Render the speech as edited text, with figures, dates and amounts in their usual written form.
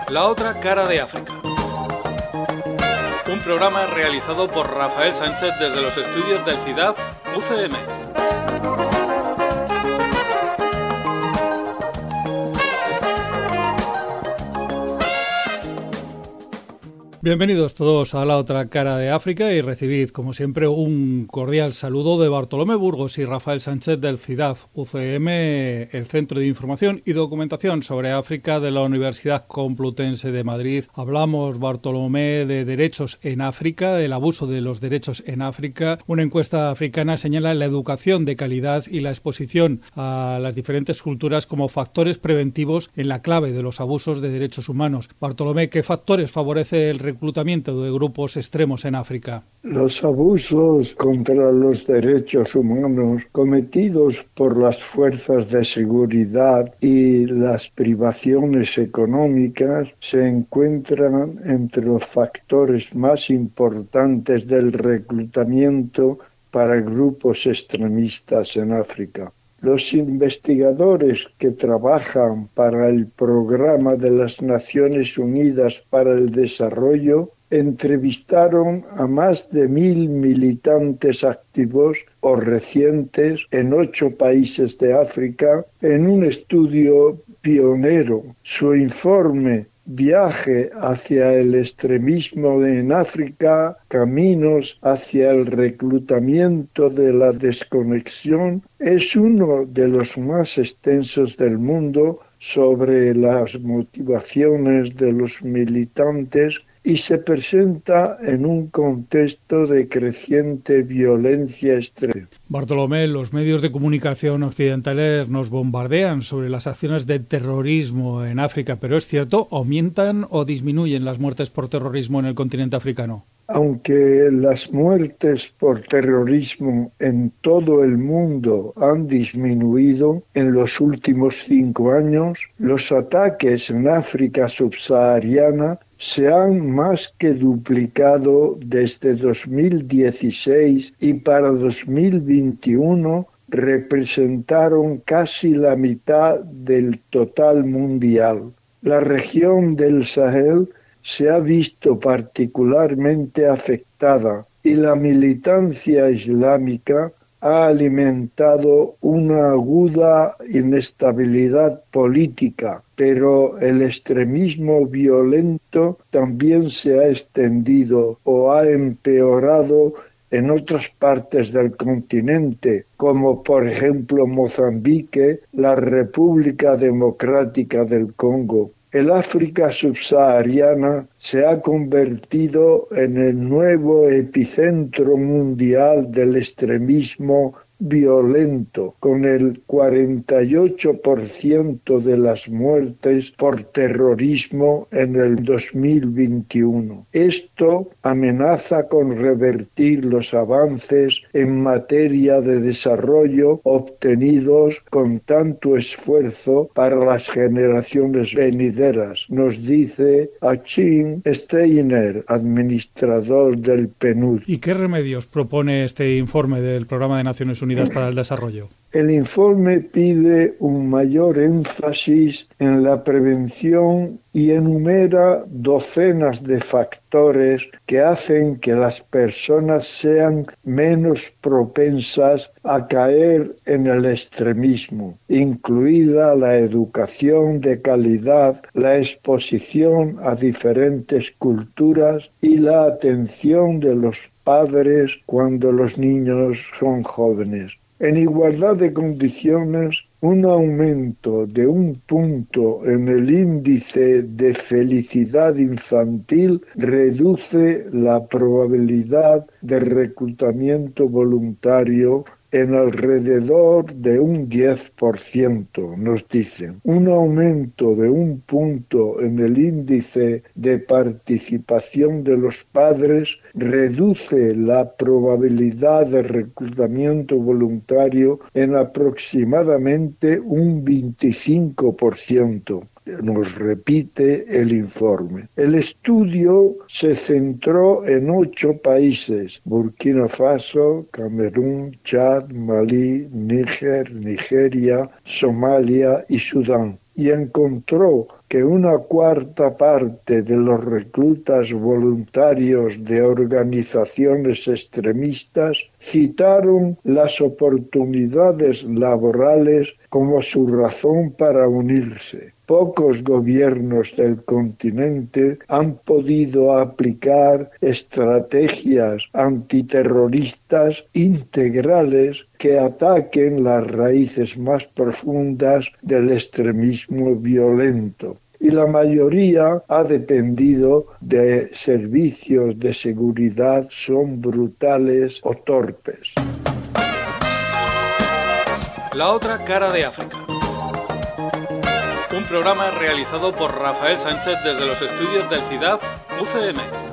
La otra cara de África. Un programa realizado por Rafael Sánchez desde los estudios del CIDAF UCM. Bienvenidos todos a La otra cara de África y recibid, como siempre, un cordial saludo de Bartolomé Burgos y Rafael Sánchez del CIDAF UCM, el Centro de Información y Documentación sobre África de la Universidad Complutense de Madrid. Hablamos, Bartolomé, de derechos en África, del abuso de los derechos en África. Una encuesta africana señala la educación de calidad y la exposición a las diferentes culturas como factores preventivos en la clave de los abusos de derechos humanos. Bartolomé, ¿qué factores favorece el reclutamiento de grupos extremos en África? Los abusos contra los derechos humanos cometidos por las fuerzas de seguridad y las privaciones económicas se encuentran entre los factores más importantes del reclutamiento para grupos extremistas en África. Los investigadores que trabajan para el Programa de las Naciones Unidas para el Desarrollo entrevistaron a más de 1.000 militantes activos o recientes en 8 países de África en un estudio pionero. Su informe Viaje hacia el extremismo en África, caminos hacia el reclutamiento de la desconexión, es uno de los más extensos del mundo sobre las motivaciones de los militantes y se presenta en un contexto de creciente violencia extrema. Bartolomé, los medios de comunicación occidentales nos bombardean sobre las acciones de terrorismo en África, pero es cierto, ¿aumentan o disminuyen las muertes por terrorismo en el continente africano? Aunque las muertes por terrorismo en todo el mundo han disminuido en los últimos 5 años, los ataques en África subsahariana se han más que duplicado desde 2016 y para 2021 representaron casi la mitad del total mundial. La región del Sahel se ha visto particularmente afectada y la militancia islámica ha alimentado una aguda inestabilidad política, pero el extremismo violento también se ha extendido o ha empeorado en otras partes del continente, como por ejemplo Mozambique, la República Democrática del Congo. El África subsahariana se ha convertido en el nuevo epicentro mundial del extremismo violento, con el 48% de las muertes por terrorismo en el 2021. Esto amenaza con revertir los avances en materia de desarrollo obtenidos con tanto esfuerzo para las generaciones venideras, nos dice Achim Steiner, administrador del PNUD. ¿Y qué remedios propone este informe del Programa de Naciones Unidas para el Desarrollo? El informe pide un mayor énfasis en la prevención y enumera docenas de factores que hacen que las personas sean menos propensas a caer en el extremismo, incluida la educación de calidad, la exposición a diferentes culturas y la atención de los padres cuando los niños son jóvenes. En igualdad de condiciones, un aumento de 1 punto en el índice de felicidad infantil reduce la probabilidad de reclutamiento voluntario en alrededor de un 10%, nos dicen. Un aumento de 1 punto en el índice de participación de los padres reduce la probabilidad de reclutamiento voluntario en aproximadamente un 25%. Nos repite el informe. El estudio se centró en 8 países: Burkina Faso, Camerún, Chad, Malí, Níger, Nigeria, Somalia y Sudán, y encontró que una cuarta parte de los reclutas voluntarios de organizaciones extremistas citaron las oportunidades laborales como su razón para unirse. Pocos gobiernos del continente han podido aplicar estrategias antiterroristas integrales que ataquen las raíces más profundas del extremismo violento. Y la mayoría ha dependido de servicios de seguridad, son brutales o torpes. La otra cara de África. Un programa realizado por Rafael Sánchez desde los estudios del CIDAF UCM.